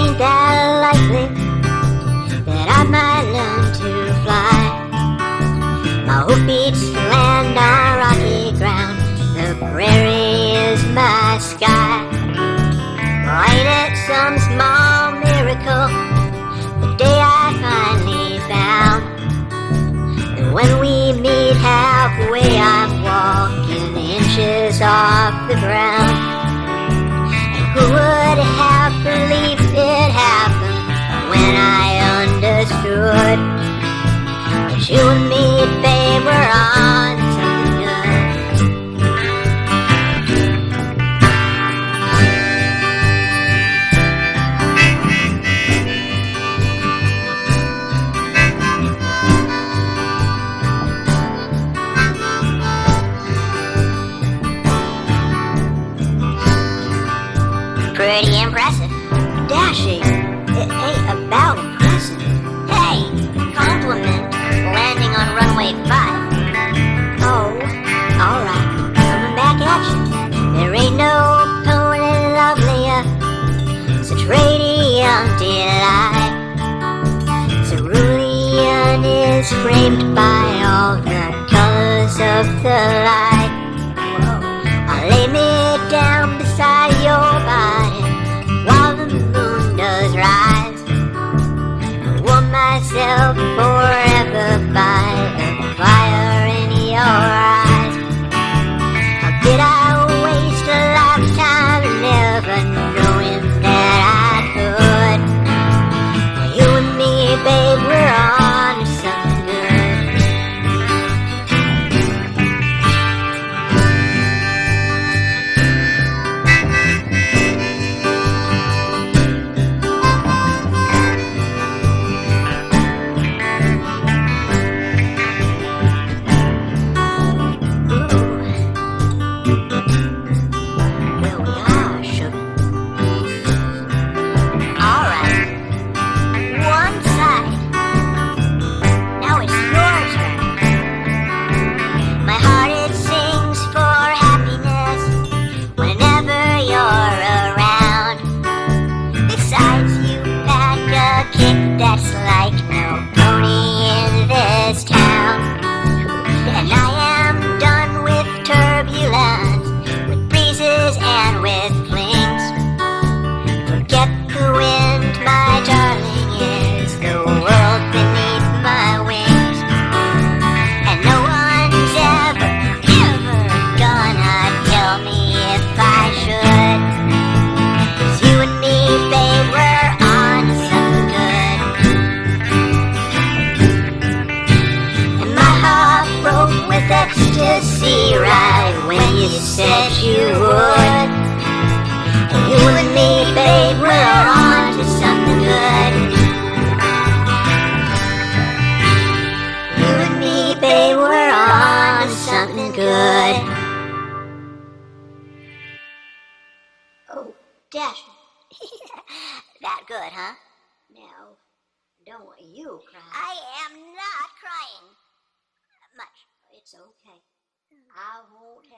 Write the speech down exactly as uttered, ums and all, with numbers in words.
ain't that likely that I might learn to fly. My hoofbeats land on rocky ground, the prairie is my sky. Well, ain't it some small miracle, the day I finally found that when we meet halfway I'm walking inches off the ground. And who would have believed it happened when I understood that you and me, babe, were on something good. Pretty impressive. Dashing. It ain't about impressive. Hey, compliment landing on runway five. Oh, alright. Coming back at you. There ain't no pony lovelier, such radiant delight. Cerulean is framed by all the colors of the light. I'll lay me down beside your body while the moon does rise, and warm myself forever by the fire in your eyes. How did I waste a lifetime never knowing that I could? You and me, babe, we're on to something good. That's like no pony in this town. And I am done with turbulence, with breezes and with flings. Forget the wind, my darling, is the world beneath my wings. And no one's ever, ever gonna tell me if I should. 'Cause you and me, babe, we're on something good. With ecstasy right when you said you would. And you and me, babe, we're on to something good. You and me, babe, we're on to something good. Oh, Dash. That good, huh? Now, don't want you crying. I am not crying. Much. It's okay. I won't